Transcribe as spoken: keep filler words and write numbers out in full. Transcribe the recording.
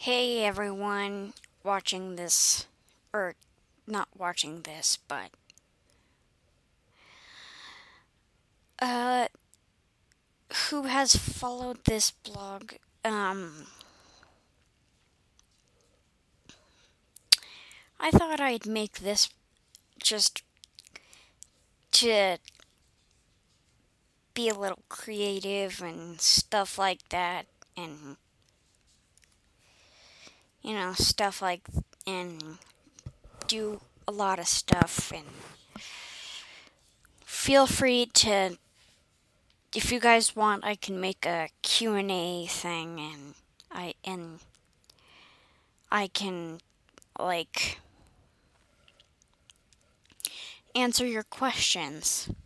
Hey everyone watching this, or not watching this, but uh, who has followed this blog? Um, I thought I'd make this just to be a little creative and stuff like that, and you know, stuff like, and do a lot of stuff, and feel free to, if you guys want, I can make a Q and A thing, and I, and I can, like, answer your questions.